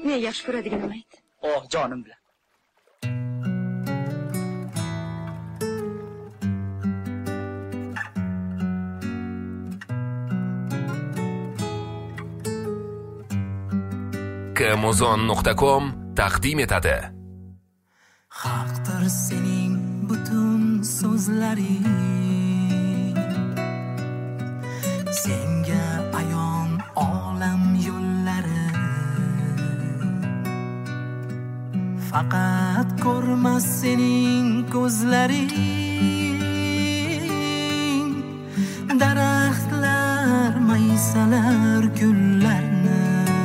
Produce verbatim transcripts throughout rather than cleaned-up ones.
men yaxshi ko'radiganimni ayt. Oh, jonim bilan. Amazon nuqta com taqdim etadi. Haqdir sening butun so'zlaring, senga ayon olam yo'llari, faqat ko'rmas sening ko'zlaring, daraxtlar maysalar gullarni,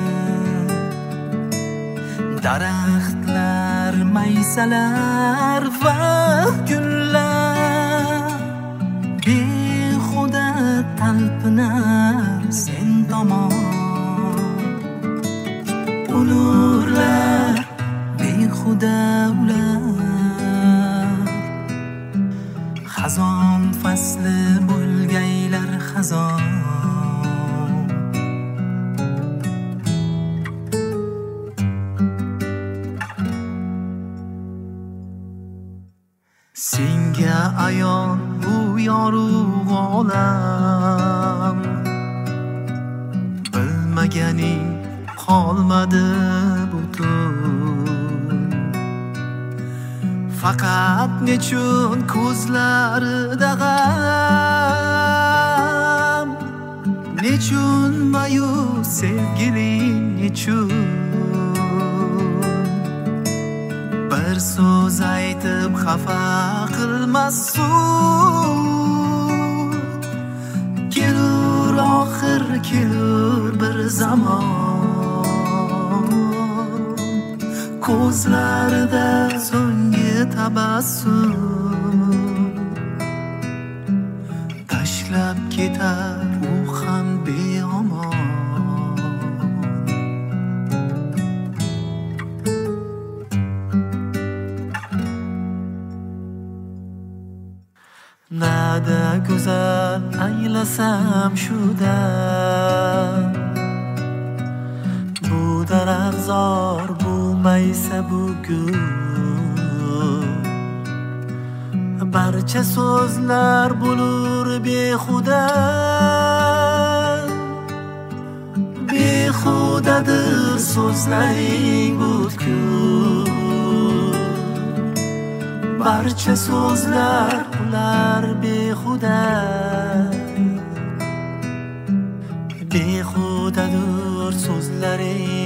daraxtlar maysalar va gullar behuda talpinar sen tomon. Ulug'lar behuda ular, xazon fasli bo'lgaylar xazon. Senga ayon bu yorug' olam, bilmaganing qolmadi butun. Faqat nechun ko'zlarida g'am, nechun mayus sevgiling nechun. Bir so'z aytib xafa qilmasun, kelur oxir kelur bir zamon, ko'zlarida so'nggi tabassum, tashlab ketar u ham beomon. Nada go'zal anglasam shudan, bu daraxtzor bu maysa bu gul, barcha so'zlar bo'lur behuda, behudadir so'zlaring butkul. Barcha so'zlar ular behuda, behudadir so'zlaring